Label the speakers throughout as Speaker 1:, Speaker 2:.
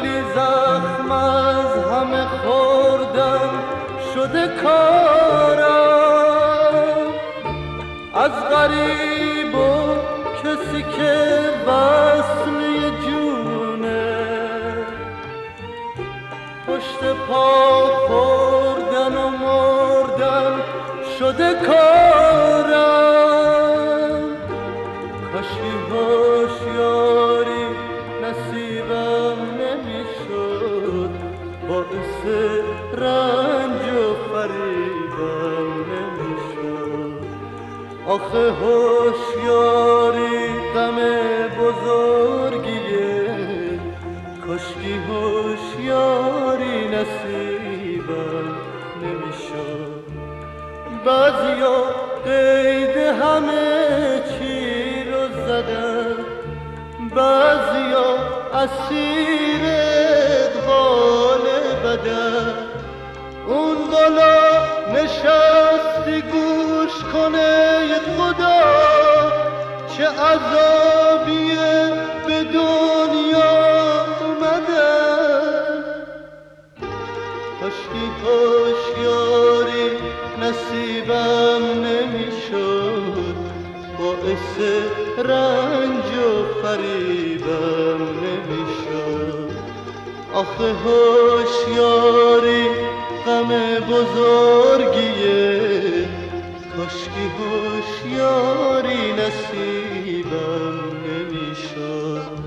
Speaker 1: ولی زخم از همه خوردم شده کارم، از غریب و کسی که وصل جونه، پشت پا خوردن و مردن شده کارم. کاشکی هوشیاری نصیبم نمیشد، باعث رنج و فریبم نمیشد. آخه هوشیاری غم بزرگیه، کاشکی هوشیاری نصیبم نمیشد. بعضیا قید همه چی رو زدن، بعضیا اسیر اقبال بدن. اون بالا نشستی گوش کنه خدا، چه عذابیه به دنیا اومدن. کاشکی هوشیاری نصیبم نمیشد، باعث رنج و فریبم نمیشد. آخه هوشیاری غم بزرگیه، کاشکی هوشیاری نصیبم نمیشد.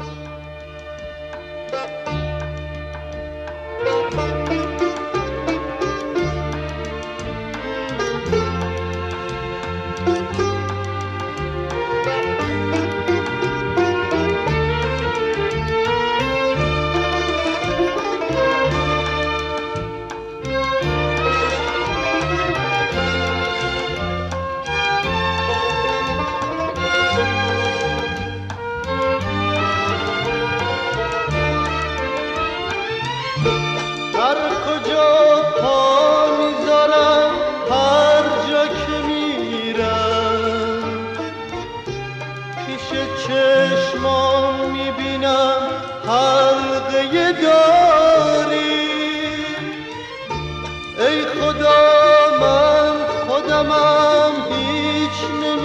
Speaker 1: هر کجا پا میذارم، هر جا که میرم، پیش چشمام میبینم حلقه داری. ای خدا من خودمم هیچ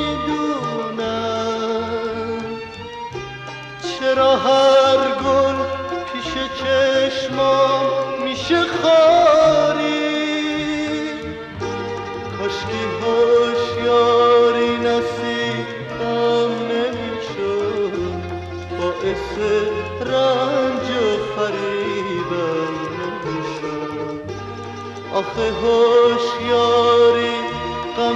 Speaker 1: نمیدونم، چرا هر گل پیش چشمام میشه خاری. کاشکی هوشیاری نصیبم نمیشد، باعث رنج و فریبم نمیشد. آخه هوشیاری غم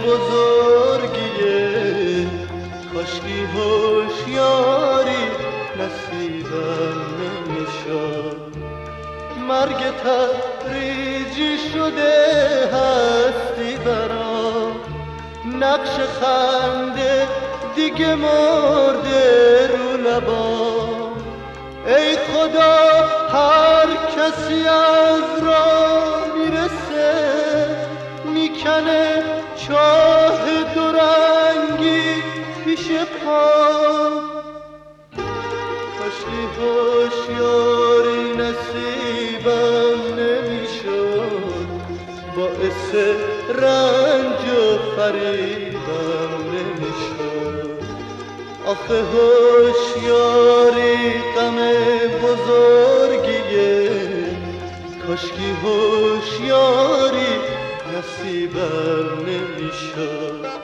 Speaker 1: بزرگیه، کاشکی هوشیاری نصیبم نمیشد. مرگ تدریجی شده هستی برام، نقش خنده دیگه مرده رو لبام. ای خدا هر کسی از راه میرسه، میکنه چاه دورنگی پیش پام. کاشکی هوشیاری نصیبم نمیشد، باعث رنج و فریبم نمیشد. آخه هوشیاری غم بزرگیه، کاشکی هوشیاری نصیبم نمیشد.